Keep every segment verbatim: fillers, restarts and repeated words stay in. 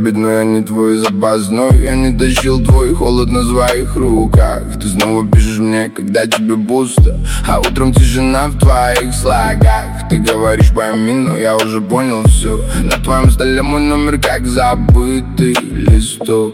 обид, но я не твой запасной. Я не тащил твой холод на своих руках. Ты снова пишешь мне, когда тебе пусто, а утром тишина в твоих слогах. Ты говоришь пойми, но я уже понял все. На твоем столе мой номер как забытый листок.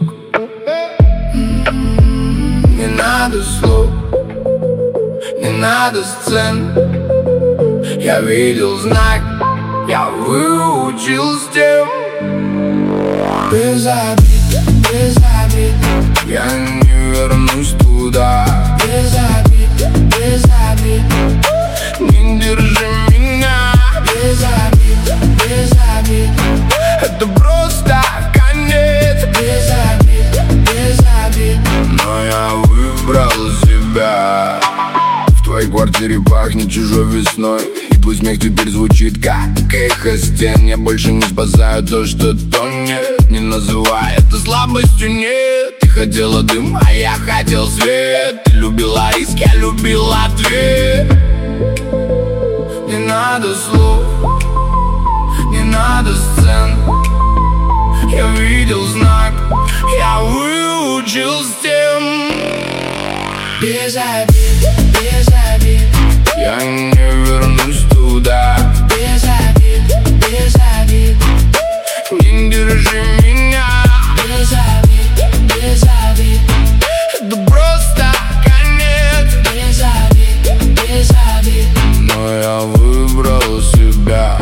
Не надо слов, не надо сцен. Я видел знак, я выучил с тем. Без обид, без обид, я не вернусь туда. Без обид, без обид, не держи меня. Без обид, без обид, это просто конец. Без обид, без обид, но я выбрал себя. В твоей квартире пахнет чужой весной, и твой смех теперь звучит как эхо стен. Я больше не спасаю то, что тонет. Не называй это слабостью, нет. Ты хотела дым, а я хотел свет. Ты любила риск, я любил ответ. Не надо слов, не надо сцен. Я видел знак, я выучил с тем. Без обид, без обид, я не вернусь туда. Без обид, без обид, не держи меня. Без обид, без обид, это просто конец. Без обид, без обид, но я выбрал себя.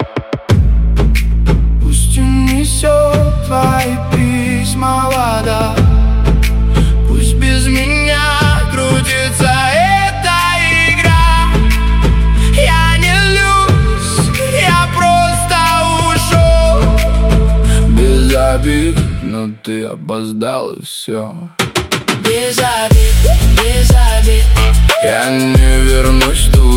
Пусть унесет твои письма вода. Пусть без меня крутится эта игра. Я не льюсь, я просто ушел. Без обид, но ты опоздал и все. Без обид, без обид, я не вернусь туда.